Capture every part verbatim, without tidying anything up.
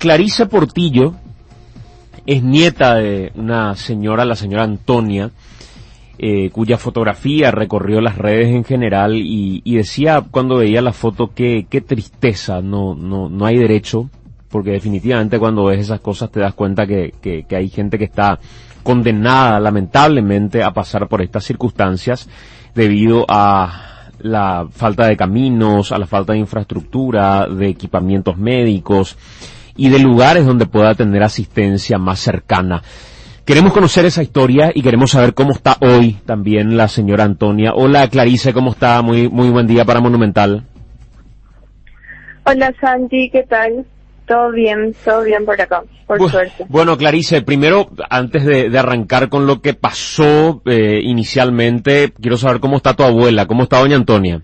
Clarice Portillo es nieta de una señora, la señora Antonia, eh, cuya fotografía recorrió las redes en general y, y decía cuando veía la foto que qué tristeza, no, no, no hay derecho, porque definitivamente cuando ves esas cosas te das cuenta que, que, que hay gente que está condenada lamentablemente a pasar por estas circunstancias debido a la falta de caminos, a la falta de infraestructura, de equipamientos médicos y de lugares donde pueda tener asistencia más cercana. Queremos conocer esa historia y queremos saber cómo está hoy también la señora Antonia. Hola Clarice, ¿cómo está? Muy muy buen día para Monumental. Hola Santi, ¿qué tal? Todo bien, todo bien por acá, por Bu- suerte. Bueno, Clarice, primero, antes de, de arrancar con lo que pasó eh, inicialmente, quiero saber cómo está tu abuela, cómo está doña Antonia.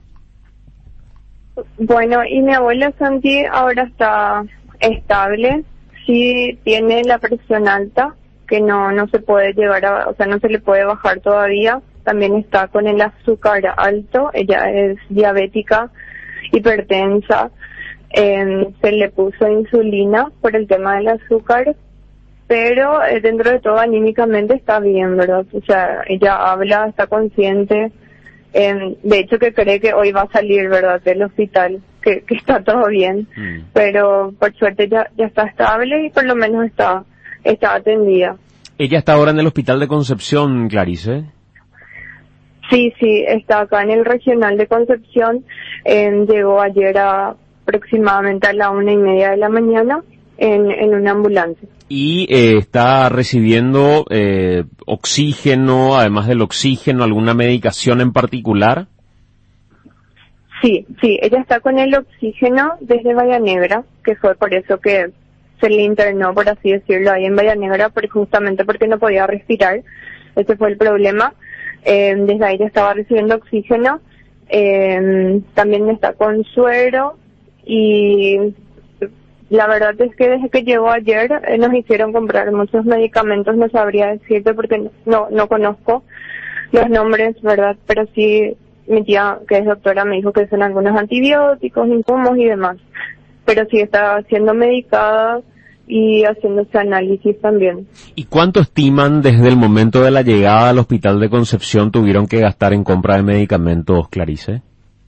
Bueno, y mi abuela Santi ahora está estable, sí tiene la presión alta, que no no se puede llegar a, o sea, no se le puede bajar todavía. También está con el azúcar alto, ella es diabética, hipertensa. Eh, se le puso insulina por el tema del azúcar, pero eh, dentro de todo anímicamente está bien, ¿verdad? O sea, ella habla, está consciente, eh, de hecho que cree que hoy va a salir, ¿verdad?, del hospital, que, que está todo bien, mm. pero por suerte ya, ya está estable y por lo menos está, está atendida. ¿Ella está ahora en el hospital de Concepción, Clarice? Sí, sí, está acá en el regional de Concepción, eh, llegó ayer a aproximadamente a la una y media de la mañana en, en una ambulancia. ¿Y eh, está recibiendo eh, oxígeno, además del oxígeno, alguna medicación en particular? Sí, sí, ella está con el oxígeno desde Bahía Negra, que fue por eso que se le internó, por así decirlo, ahí en Bahía Negra, porque justamente porque no podía respirar. Ese fue el problema. Eh, desde ahí ella estaba recibiendo oxígeno. Eh, también está con suero. Y la verdad es que desde que llegó ayer eh, nos hicieron comprar muchos medicamentos, no sabría decirte porque no no conozco los nombres, ¿verdad? Pero sí, mi tía, que es doctora, me dijo que son algunos antibióticos, insumos y demás. Pero sí está siendo medicada y haciéndose análisis también. ¿Y cuánto estiman desde el momento de la llegada al hospital de Concepción tuvieron que gastar en compra de medicamentos, Clarice?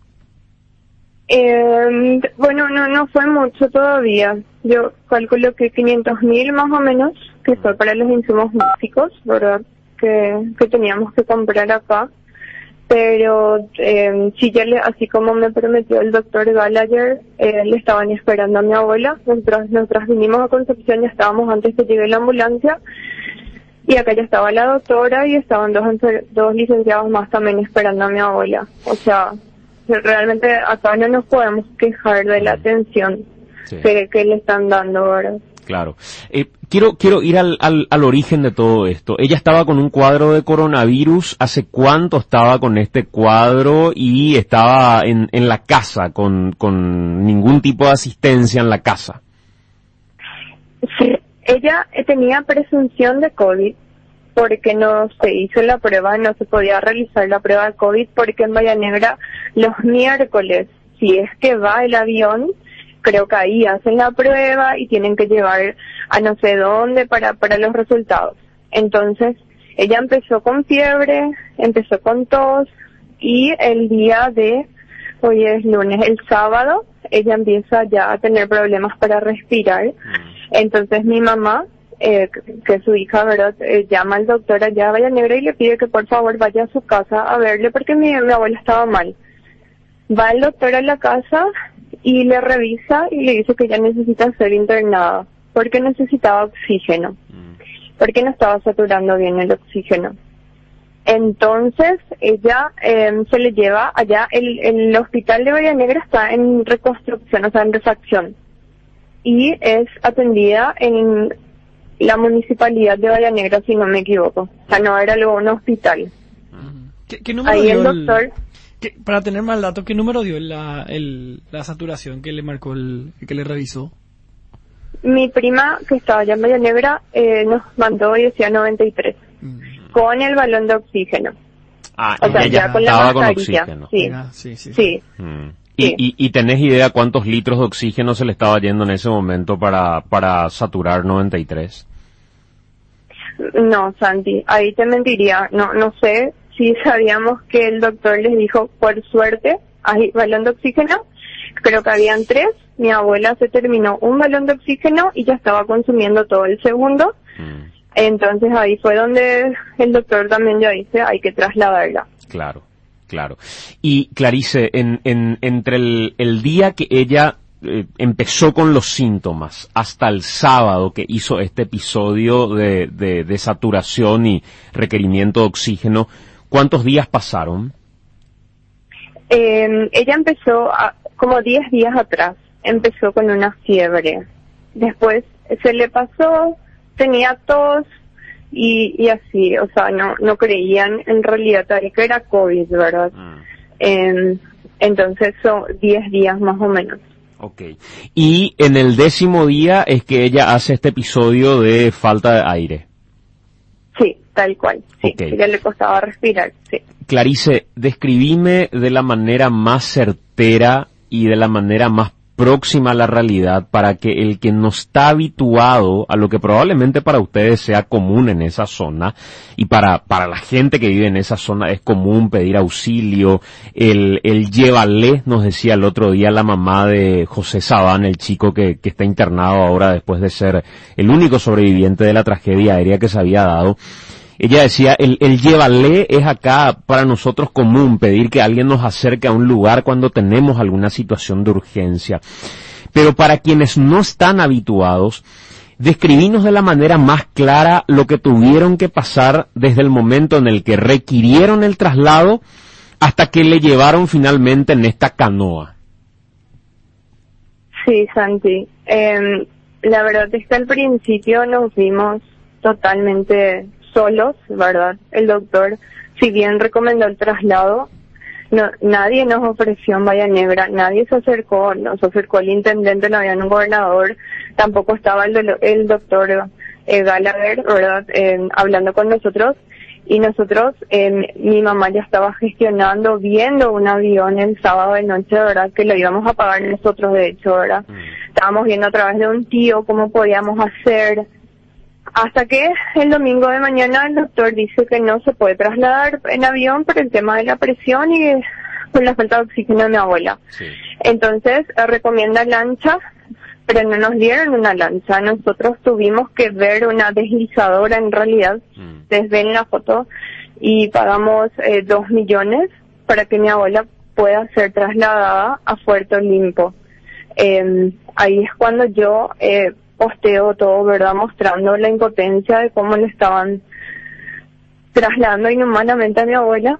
Eh, bueno, no no fue mucho todavía. Yo calculo que quinientos mil más o menos, que fue para los insumos básicos, ¿verdad? Que, que teníamos que comprar acá. Pero eh, sí, ya le, así como me prometió el doctor Gallagher, eh, le estaban esperando a mi abuela. Nosotros, nosotros vinimos a Concepción, ya estábamos antes que llegue la ambulancia. Y acá ya estaba la doctora y estaban dos, dos licenciados más también esperando a mi abuela. O sea, realmente acá no nos podemos quejar de la atención sí. que, que le están dando, ¿verdad? Claro. Eh, quiero quiero ir al, al, al origen de todo esto. Ella estaba con un cuadro de coronavirus. ¿Hace cuánto estaba con este cuadro y estaba en, en la casa con, con ningún tipo de asistencia en la casa? Sí, ella tenía presunción de COVID porque no se hizo la prueba, no se podía realizar la prueba de COVID porque en Bahía Negra los miércoles, si es que va el avión, creo que ahí hacen la prueba y tienen que llevar a no sé dónde para, para los resultados. Entonces, ella empezó con fiebre, empezó con tos y el día de, hoy es lunes, el sábado, ella empieza ya a tener problemas para respirar. Entonces mi mamá, eh, que es su hija, ¿verdad?, eh, llama al doctor allá a Bahía Negra y le pide que por favor vaya a su casa a verle porque mi, mi abuela estaba mal. Va el doctor a la casa y le revisa y le dice que ya necesita ser internada porque necesitaba oxígeno, porque no estaba saturando bien el oxígeno. Entonces ella eh, se le lleva allá, el, el hospital de Bahía Negra está en reconstrucción, o sea, en refacción, y es atendida en la municipalidad de Bahía Negra, si no me equivoco. O sea, no era luego un hospital. ¿Qué, qué número ahí dio el doctor... El... ¿Qué, para tener más datos, ¿qué número dio la, el, la saturación que le marcó, el que le revisó? Mi prima, que estaba allá en Bahía Negra, eh, nos mandó y decía noventa y tres, mm. con el balón de oxígeno. Ah, o sea, ya, ya con la mascarilla. Con oxígeno. Sí, ah, sí, sí. sí. sí. Mm. Sí. ¿Y, y, y tenés idea cuántos litros de oxígeno se le estaba yendo en ese momento para, para saturar noventa y tres? No, Santi, ahí te mentiría. No, no sé si sabíamos que el doctor les dijo, por suerte, hay balón de oxígeno. Creo que habían tres. Mi abuela se terminó un balón de oxígeno y ya estaba consumiendo todo el segundo. Mm. Entonces ahí fue donde el doctor también ya dice, hay que trasladarla. Claro, claro. Y Clarice, en, en, entre el, el día que ella eh, empezó con los síntomas hasta el sábado que hizo este episodio de, de, de saturación y requerimiento de oxígeno, ¿cuántos días pasaron? Eh, ella empezó a, como diez días atrás, empezó con una fiebre. Después se le pasó, tenía tos y, y así, o sea, no no creían en realidad que era COVID, ¿verdad? Mm. Eh, entonces son diez días más o menos. Okay. Y en el décimo día es que ella hace este episodio de falta de aire. Sí, tal cual. Sí, okay. Ya le costaba respirar, sí. Clarice, describime de la manera más certera y de la manera más próxima a la realidad para que el que no está habituado a lo que probablemente para ustedes sea común en esa zona y para para la gente que vive en esa zona es común pedir auxilio, el el llévale, nos decía el otro día la mamá de José Sabán, el chico que, que está internado ahora después de ser el único sobreviviente de la tragedia aérea que se había dado. Ella decía, el, el llévale es acá para nosotros común, pedir que alguien nos acerque a un lugar cuando tenemos alguna situación de urgencia. Pero para quienes no están habituados, describinos de la manera más clara lo que tuvieron que pasar desde el momento en el que requirieron el traslado hasta que le llevaron finalmente en esta canoa. Sí, Santi. Eh, la verdad es que al principio nos vimos totalmente solos, ¿verdad? El doctor, si bien recomendó el traslado, no, nadie nos ofreció en Bahía Negra, nadie se acercó, nos acercó el intendente, no había un gobernador, tampoco estaba el, el doctor eh, Gallagher, ¿verdad? Eh, hablando con nosotros, y nosotros, eh, mi mamá ya estaba gestionando, viendo un avión el sábado de noche, ¿verdad? Que lo íbamos a pagar nosotros, de hecho, ¿verdad? Mm. Estábamos viendo a través de un tío cómo podíamos hacer. Hasta que el domingo de mañana el doctor dice que no se puede trasladar en avión por el tema de la presión y por la falta de oxígeno de mi abuela. Sí. Entonces eh, recomienda lancha, pero no nos dieron una lancha. Nosotros tuvimos que ver una deslizadora en realidad, mm. desde en la foto, y pagamos eh, dos millones para que mi abuela pueda ser trasladada a Puerto Limpo. Eh, ahí es cuando yo... Eh, posteo todo, ¿verdad? Mostrando la impotencia de cómo le estaban trasladando inhumanamente a mi abuela.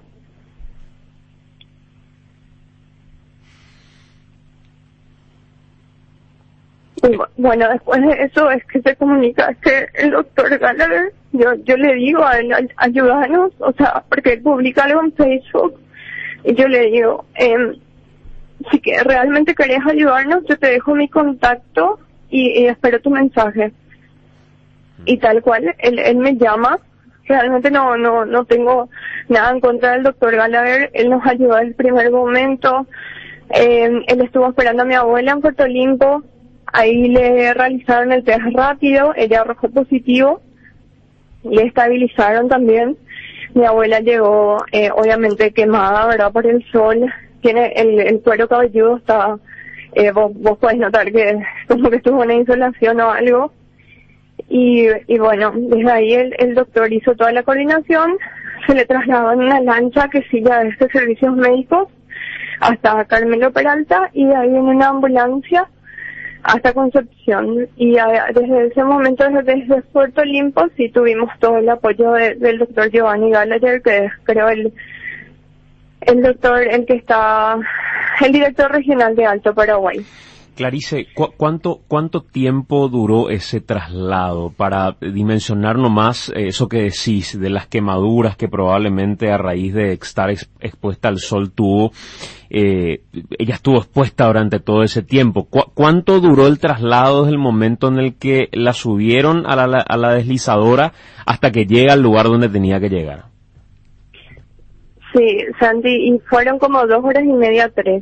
Y bueno, después de eso es que se comunica, es que el doctor Gallagher, yo yo le digo a él, ayúdanos, o sea, porque él publica algo en Facebook, y yo le digo, eh, si que realmente querés ayudarnos, yo te dejo mi contacto, Y, y espero tu mensaje. Y tal cual, él, él me llama. Realmente no no no tengo nada en contra del doctor Gallagher. Él nos ayudó desde el primer momento. Eh, él estuvo esperando a mi abuela en Puerto Limpo. Ahí le realizaron el test rápido. Ella arrojó positivo. Le estabilizaron también. Mi abuela llegó, eh, obviamente, quemada, ¿verdad? Por el sol. Tiene el, el cuero cabelludo, está... Eh, vos, vos podés notar que como que estuvo una insolación o algo. Y, y bueno, desde ahí el, el doctor hizo toda la coordinación, se le trasladó en una lancha que sigue a estos servicios médicos hasta Carmelo Peralta y de ahí en una ambulancia hasta Concepción. Y a, desde ese momento, desde, desde Puerto Limpo, sí tuvimos todo el apoyo de, del doctor Giovanni Gallagher, que es, creo, el, el doctor, el que está... el director regional de Alto Paraguay. Clarice, ¿cu cuánto, ¿cuánto tiempo duró ese traslado para dimensionar nomás eso que decís de las quemaduras que probablemente a raíz de estar ex expuesta al sol tuvo? Eh, ella estuvo expuesta durante todo ese tiempo. ¿Cu ¿Cuánto duró el traslado desde el momento en el que la subieron a la, a la deslizadora hasta que llega al lugar donde tenía que llegar? Sí, Sandy, y fueron como dos horas y media, tres.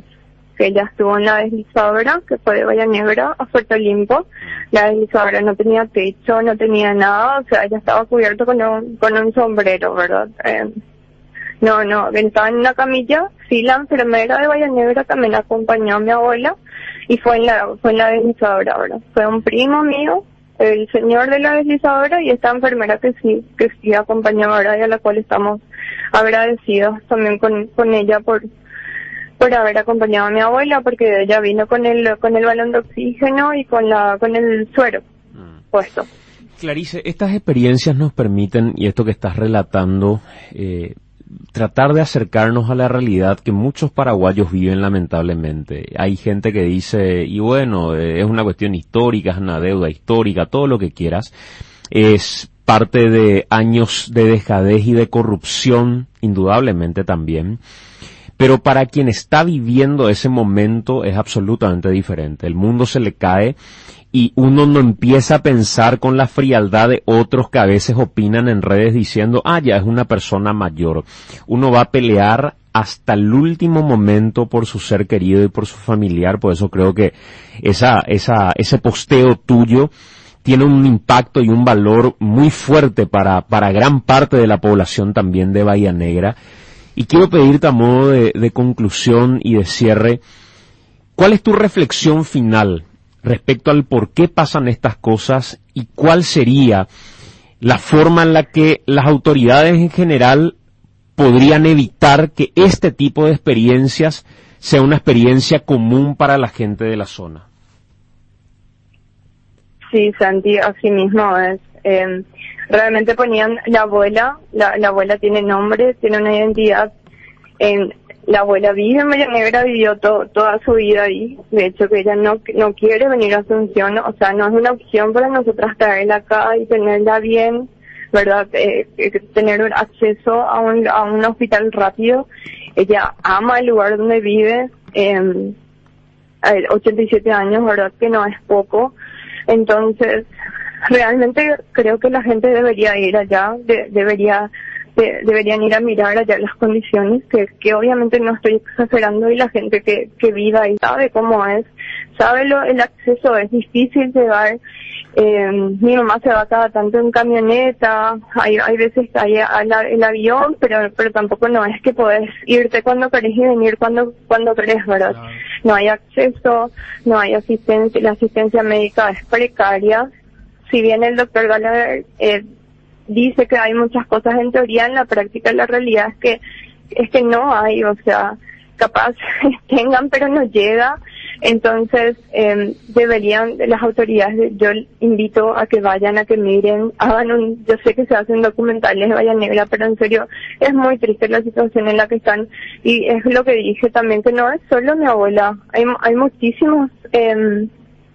que ella estuvo en la deslizadora, que fue de Bahía Negra a Puerto Limpo. La deslizadora no tenía techo, no tenía nada, o sea, ella estaba cubierto con un, con un sombrero, ¿verdad? Eh, no, no, estaba en una camilla, sí, la enfermera de Bahía Negra también acompañó a mi abuela, y fue en la, fue en la deslizadora, ¿verdad? Fue un primo mío, el señor de la deslizadora, y esta enfermera que sí, que sí acompañó, ¿verdad? Y a la cual estamos agradecidos también con, con ella por, por haber acompañado a mi abuela, porque ella vino con el, con el balón de oxígeno y con la, con el suero mm. puesto. Clarice, estas experiencias nos permiten, y esto que estás relatando, eh, tratar de acercarnos a la realidad que muchos paraguayos viven lamentablemente. Hay gente que dice, y bueno, eh, es una cuestión histórica, es una deuda histórica, todo lo que quieras, es parte de años de dejadez y de corrupción, indudablemente también, pero para quien está viviendo ese momento es absolutamente diferente. El mundo se le cae y uno no empieza a pensar con la frialdad de otros que a veces opinan en redes diciendo, ah, ya es una persona mayor. Uno va a pelear hasta el último momento por su ser querido y por su familiar, por eso creo que esa, esa, ese posteo tuyo tiene un impacto y un valor muy fuerte para, para gran parte de la población también de Bahía Negra. Y quiero pedirte a modo de, de conclusión y de cierre, ¿cuál es tu reflexión final respecto al por qué pasan estas cosas y cuál sería la forma en la que las autoridades en general podrían evitar que este tipo de experiencias sea una experiencia común para la gente de la zona? Sí, Santi, así mismo es. Eh, realmente ponían la abuela, la, la abuela tiene nombre, tiene una identidad. Eh, la abuela vive en Bahía Negra, vivió to, toda su vida ahí. De hecho, que ella no no quiere venir a Asunción, o sea, no es una opción para nosotras traerla acá y tenerla bien, ¿verdad? Eh, eh, tener un acceso a un, a un hospital rápido. Ella ama el lugar donde vive, eh, ochenta y siete años, ¿verdad? Que no es poco. Entonces, realmente creo que la gente debería ir allá, de, debería de, deberían ir a mirar allá las condiciones, que, que obviamente no estoy exagerando, y la gente que, que vive ahí sabe cómo es, sabe lo, el acceso, es difícil llegar. Eh, mi mamá se va cada tanto en camioneta, hay, hay veces que hay a la, el avión, pero pero tampoco no es que podés irte cuando querés y venir cuando cuando querés, ¿verdad? Claro. No hay acceso, no hay asistencia, la asistencia médica es precaria. Si bien el doctor Gallagher eh, dice que hay muchas cosas en teoría, en la práctica la realidad es que es que no hay, o sea, capaz tengan pero no llega. Entonces, eh, deberían, las autoridades, yo invito a que vayan, a que miren, hagan un, yo sé que se hacen documentales de Bahía Negra, pero en serio, es muy triste la situación en la que están, y es lo que dije también, que no es solo mi abuela, hay, hay muchísimos, eh,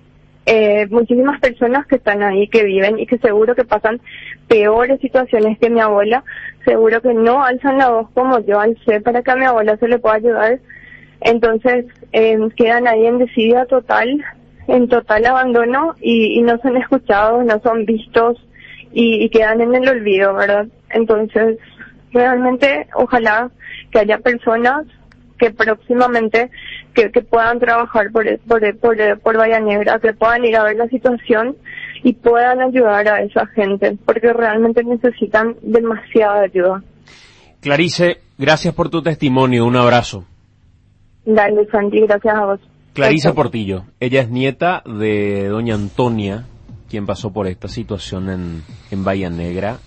eh, muchísimas personas que están ahí, que viven, y que seguro que pasan peores situaciones que mi abuela, seguro que no alzan la voz como yo alcé para que a mi abuela se le pueda ayudar. Entonces eh, quedan ahí en desidia total, en total abandono, y, y no son escuchados, no son vistos, y, y quedan en el olvido, ¿verdad? Entonces, realmente, ojalá que haya personas que próximamente que, que puedan trabajar por, por, por, por Bahía Negra, que puedan ir a ver la situación y puedan ayudar a esa gente, porque realmente necesitan demasiada ayuda. Clarice, gracias por tu testimonio, un abrazo. Dale, Santi, gracias a vos. Clarice Portillo, ella es nieta de doña Antonia, quien pasó por esta situación en, en Bahía Negra.